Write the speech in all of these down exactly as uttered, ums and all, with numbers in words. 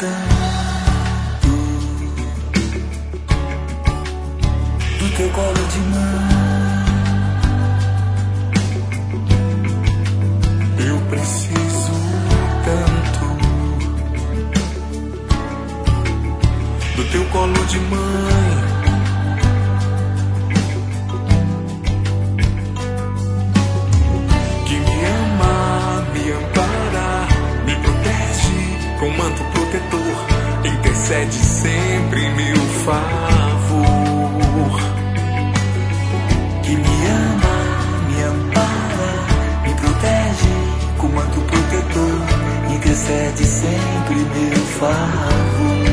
tanto do teu colo de mãe. Eu preciso tanto do teu colo de mãe. Que me ama, me ampara, me protege com manto protetor, intercede sempre em meu favor. Que me ama, me ampara, me protege com manto protetor, intercede sempre em meu favor.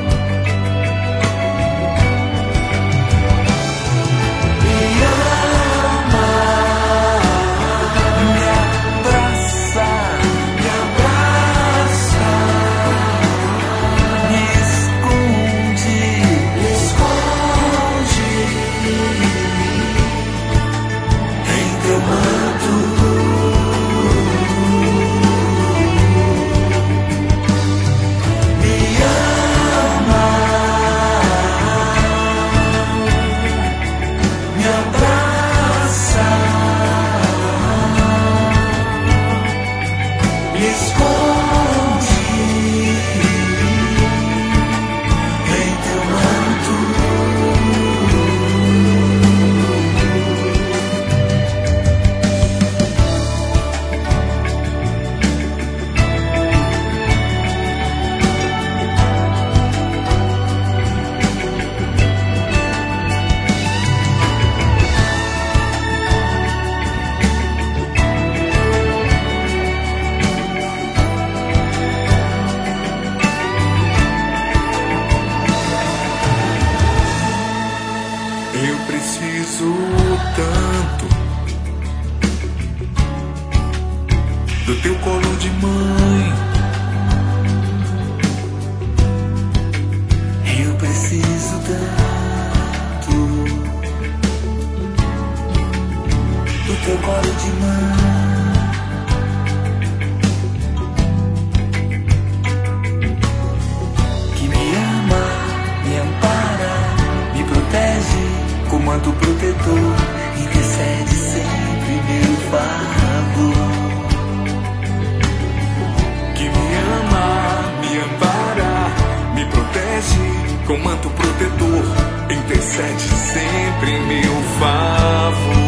Eu preciso tanto do teu colo de mãe. Eu preciso tanto do teu colo de mãe. Que me ama, me ampara, me protege com manto protetor, intercede sempre em meu favor. Que me ama, me ampara, me protege com manto protetor, intercede sempre em meu favor.